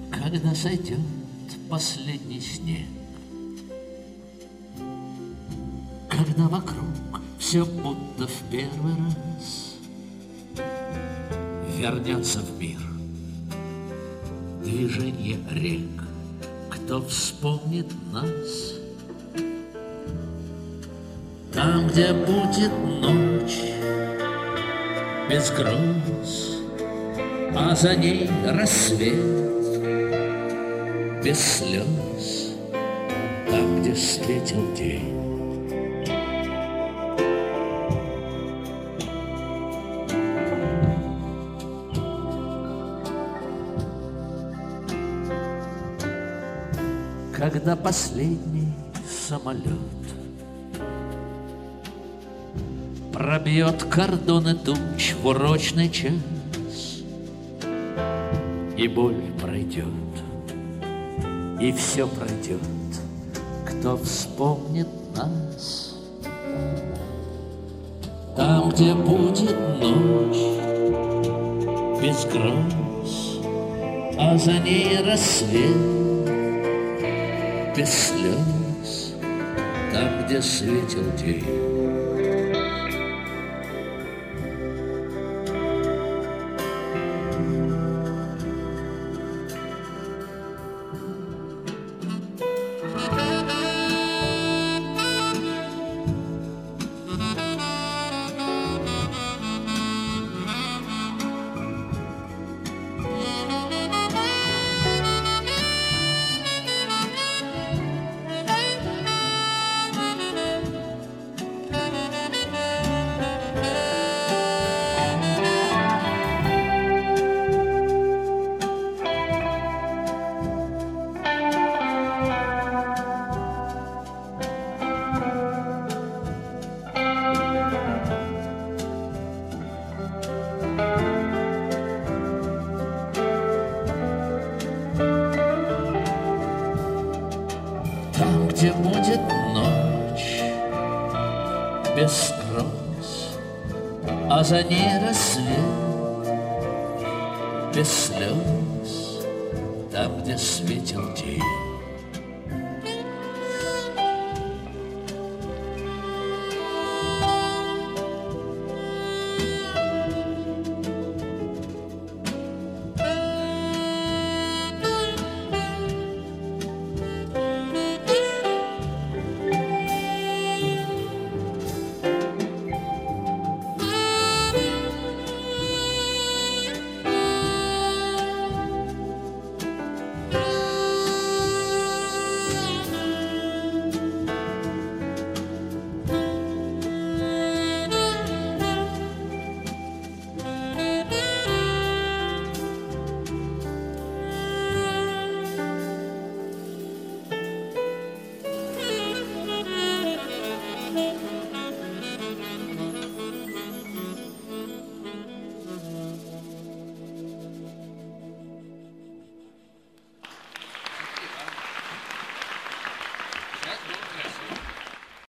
Когда сойдет последний снег, когда вокруг все будто в первый раз вернется в мир движение рек, кто вспомнит нас? Там, где будет ночь без гроз, а за ней рассвет без слез, там, где встретил день. Когда последний самолет пробьет кордоны туч в урочный час, и боль пройдет, и все пройдет, кто вспомнит нас. Там, где будет ночь без гроз, а за ней рассвет без слез, там, где светил день. Там, где будет ночь без роз, а за ней рассвет без слез, там, где светил день.